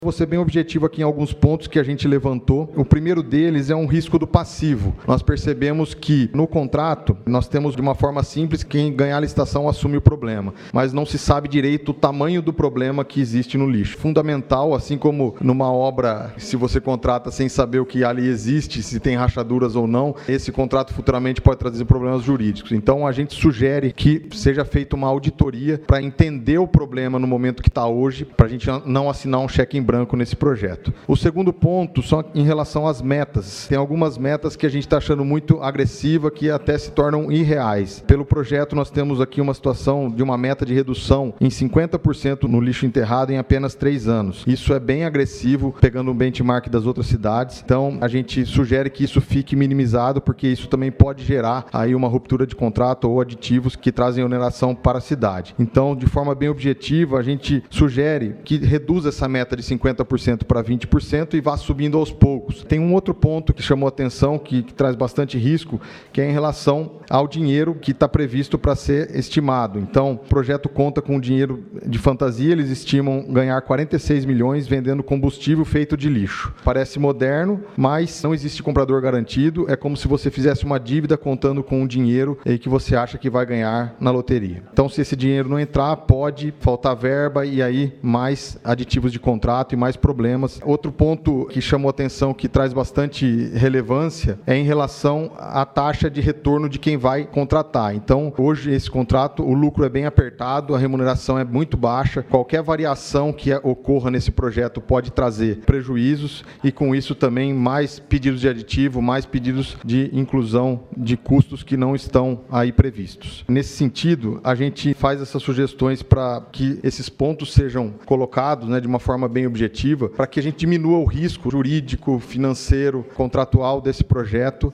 Vou ser bem objetivo aqui em alguns pontos que a gente levantou. O primeiro deles é um risco do passivo. Nós percebemos que no contrato nós temos de uma forma simples quem ganhar a licitação assume o problema, mas não se sabe direito o tamanho do problema que existe no lixo. Fundamental, assim como numa obra, se você contrata sem saber o que ali existe, se tem rachaduras ou não, esse contrato futuramente pode trazer problemas jurídicos. Então a gente sugere que seja feita uma auditoria para entender o problema no momento que está hoje, para a gente não assinar um cheque em branco nesse projeto. O segundo ponto, só em relação às metas. Tem algumas metas que a gente está achando muito agressiva, que até se tornam irreais. Pelo projeto, nós temos aqui uma situação de uma meta de redução em 50% no lixo enterrado em apenas 3 anos. Isso é bem agressivo, pegando um benchmark das outras cidades. Então, a gente sugere que isso fique minimizado, porque isso também pode gerar aí uma ruptura de contrato ou aditivos que trazem oneração para a cidade. Então, de forma bem objetiva, a gente sugere que reduza essa meta de 50% para 20% e vá subindo aos poucos. Tem um outro ponto que chamou a atenção, que traz bastante risco, que é em relação ao dinheiro que está previsto para ser estimado. Então, o projeto conta com dinheiro de fantasia, eles estimam ganhar 46 milhões vendendo combustível feito de lixo. Parece moderno, mas não existe comprador garantido, é como se você fizesse uma dívida contando com um dinheiro que você acha que vai ganhar na loteria. Então, se esse dinheiro não entrar, pode faltar verba e aí mais aditivos de contrato e mais problemas. Outro ponto que chamou atenção, que traz bastante relevância, é em relação à taxa de retorno de quem vai contratar. Então, hoje esse contrato, o lucro é bem apertado, a remuneração é muito baixa, qualquer variação que ocorra nesse projeto pode trazer prejuízos e com isso também mais pedidos de aditivo, mais pedidos de inclusão de custos que não estão aí previstos. Nesse sentido, a gente faz essas sugestões para que esses pontos sejam colocados, de uma forma bem objetiva, para que a gente diminua o risco jurídico, financeiro, contratual desse projeto